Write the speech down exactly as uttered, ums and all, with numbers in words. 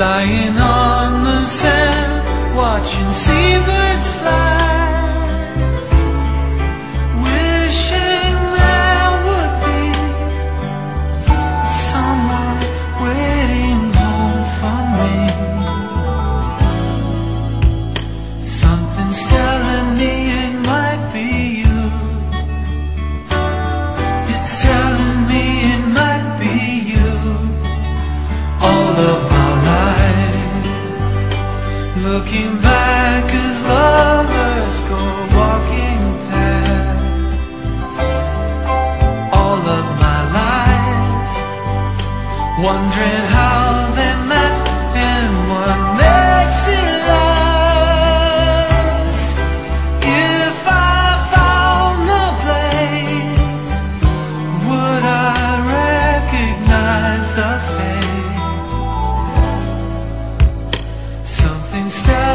lying on the sand, watching seabirds fly, wishing there would be someone waiting home for me. Something's telling me it might be you. It's telling me it might be you. All of my life, looking back as lovers go walking past. All of my life, wondering how they met and what makes it last. If I found the place, would I recognize the face? Something's telling